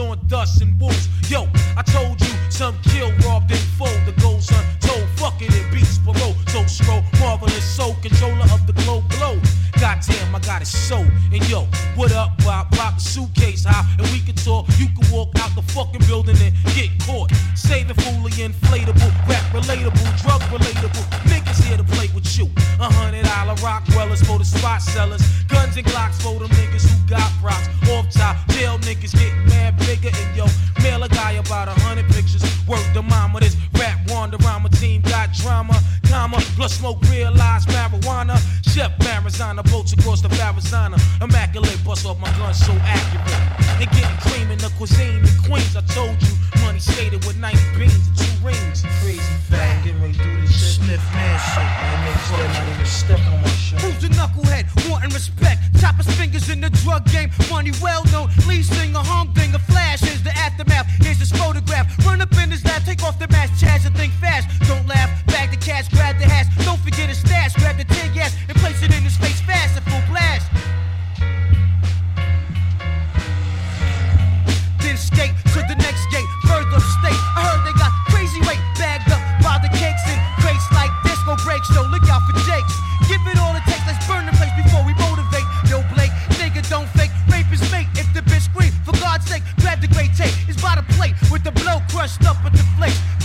on dust and wolves. Yo, I told you, some kill, robbed and fold. The goals untold, fuck it, it beats parole. So scroll, marvelous soul, controller of the globe. Goddamn, I got it so. And yo, what up, Bob? Pop a suitcase high, and we can talk. You can walk out the fucking building and get caught. Save it fully inflatable, rap relatable, drug relatable. Niggas here to play with you. $100 rock dwellers for the spot sellers. Guns and Glocks for them niggas who got rocks. Off top, jail niggas getting mad bigger. And yo, mail a guy about 100 pictures. Work the mama, this rap Wanderama team got drama. Comma, plus smoke, realize marijuana. Chef Marizana, boats across the Arizona. Immaculate, bust off my gun so accurate. And getting cream in the cuisine in Queens. I told you, money skated with 90 beans and 2 rings. Crazy fat, getting ready to do this shit. Sniff man shit, man. Niggas still not even stepping on my shit. Who's a knucklehead, wanting respect? Chop his fingers in the drug game. Money well known, lead singer, humdinger, flash. Here's the aftermath, here's his photograph. Run up in his lap, take off the mask, Chaz and think fast. Don't laugh, bag the cash, grab the hash. Don't forget his stash, grab the tear gas and place it in his face fast at full blast. Then skate to the next gate, further state. I heard they got crazy weight bagged up by the cakes and crates like disco breaks. So look out for Jakes. Give it all it takes, let's burn the place before we motivate. Yo, Blake, nigga, don't fake. Rape is mate if the bitch scream. For God's sake, grab the great tape. It's by the plate with the blow crushed up at the flake.